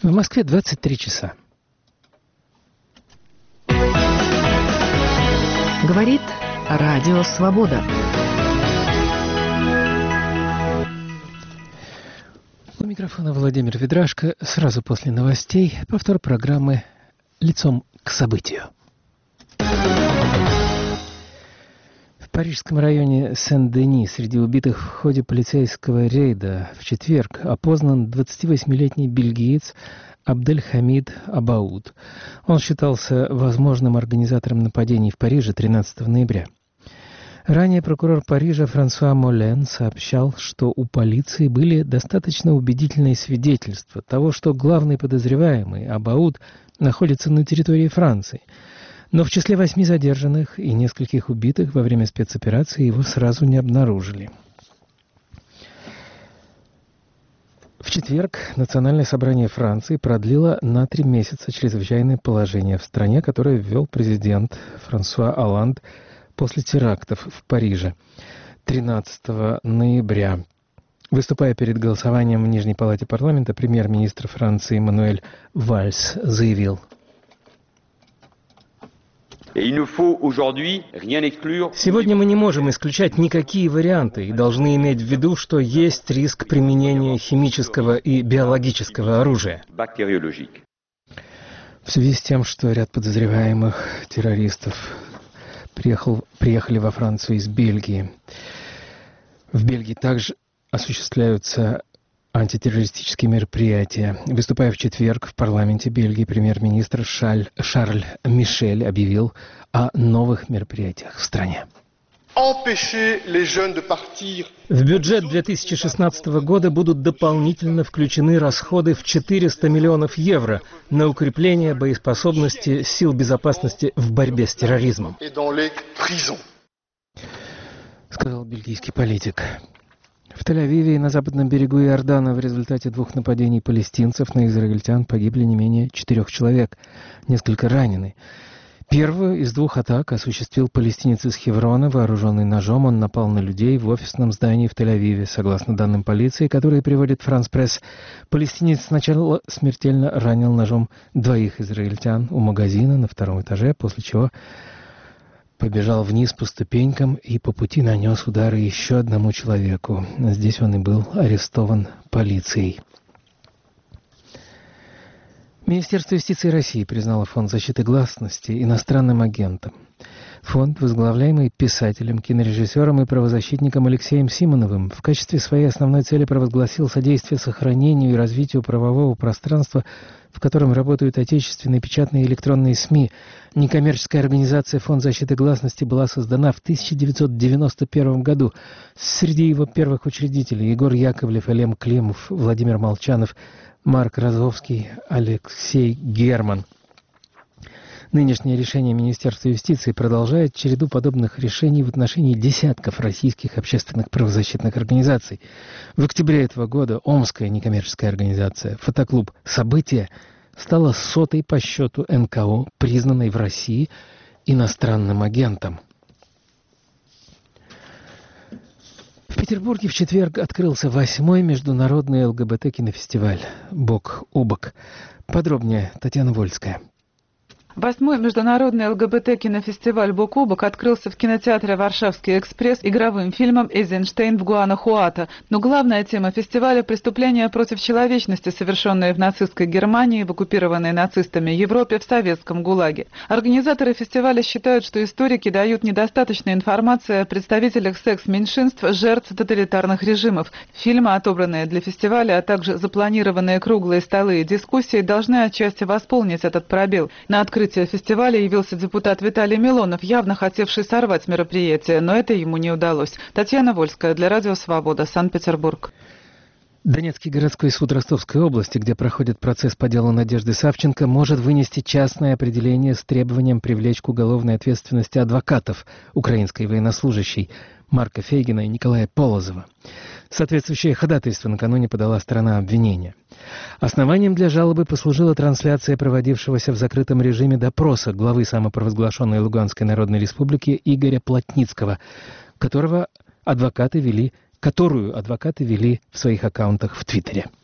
В Москве 23 часа. Говорит Радио Свобода. У микрофона Владимир Ведрашко. Сразу после новостей повтор программы «Лицом к событию». В парижском районе Сен-Дени среди убитых в ходе полицейского рейда в четверг опознан 28-летний бельгиец Абдель-Хамид Абауд. Он считался возможным организатором нападений в Париже 13 ноября. Ранее прокурор Парижа Франсуа Молен сообщал, что у полиции были достаточно убедительные свидетельства того, что главный подозреваемый Абауд находится на территории Франции. Но в числе 8 задержанных и нескольких убитых во время спецоперации его сразу не обнаружили. В четверг Национальное собрание Франции продлило на 3 месяца чрезвычайное положение в стране, которое ввел президент Франсуа Олланд после терактов в Париже 13 ноября. Выступая перед голосованием в Нижней палате парламента, премьер-министр Франции Мануэль Вальс заявил: Сегодня мы не можем исключать никакие варианты и должны иметь в виду, что есть риск применения химического и биологического оружия. В связи с тем, что ряд подозреваемых террористов приехали во Францию из Бельгии. В Бельгии также осуществляются антитеррористические мероприятия. Выступая в четверг в парламенте Бельгии, премьер-министр Шарль Мишель объявил о новых мероприятиях в стране. В бюджет 2016 года будут дополнительно включены расходы в 400 миллионов евро на укрепление боеспособности сил безопасности в борьбе с терроризмом, сказал бельгийский политик. В Тель-Авиве и на западном берегу Иордана в результате 2 нападений палестинцев на израильтян погибли не менее 4 человек, несколько ранены. Первую из 2 атак осуществил палестинец из Хеврона, вооруженный ножом. Он напал на людей в офисном здании в Тель-Авиве. Согласно данным полиции, которые приводит France Press, палестинец сначала смертельно ранил ножом 2 израильтян у магазина на 2-м этаже, после чего побежал вниз по ступенькам и по пути нанес удары еще одному человеку. Здесь он и был арестован полицией. Министерство юстиции России признало Фонд защиты гласности иностранным агентом. Фонд, возглавляемый писателем, кинорежиссером и правозащитником Алексеем Симоновым, в качестве своей основной цели провозгласил содействие сохранению и развитию правового пространства, в котором работают отечественные печатные и электронные СМИ. Некоммерческая организация «Фонд защиты гласности» была создана в 1991 году. Среди его первых учредителей Егор Яковлев, Элем Климов, Владимир Молчанов, Марк Розовский, Алексей Герман. Нынешнее решение Министерства юстиции продолжает череду подобных решений в отношении десятков российских общественных правозащитных организаций. В октябре этого года омская некоммерческая организация «Фотоклуб События» стала 100-й по счету НКО, признанной в России иностранным агентом. В Петербурге в четверг открылся 8-й международный ЛГБТ-кинофестиваль «Бок о бок». Подробнее Татьяна Вольская. 8-й международный ЛГБТ-кинофестиваль «Бок о бок» открылся в кинотеатре «Варшавский экспресс» игровым фильмом «Эйзенштейн в Гуанахуато». Но главная тема фестиваля – преступления против человечности, совершенные в нацистской Германии, в оккупированной нацистами Европе, в советском ГУЛАГе. Организаторы фестиваля считают, что историки дают недостаточной информации о представителях секс-меньшинств, жертв тоталитарных режимов. Фильмы, отобранные для фестиваля, а также запланированные круглые столы и дискуссии, должны отчасти восполнить этот пробел. На открытие фестиваля явился депутат Виталий Милонов, явно хотевший сорвать мероприятие, но это ему не удалось. Татьяна Вольская для Радио Свобода, Санкт-Петербург. Донецкий городской суд Ростовской области, где проходит процесс по делу Надежды Савченко, может вынести частное определение с требованием привлечь к уголовной ответственности адвокатов украинской военнослужащей Марка Фейгина и Николая Полозова. Соответствующее ходатайство накануне подала сторона обвинения. Основанием для жалобы послужила трансляция проводившегося в закрытом режиме допроса главы самопровозглашенной Луганской Народной Республики Игоря Плотницкого, которую адвокаты вели в своих аккаунтах в Твиттере.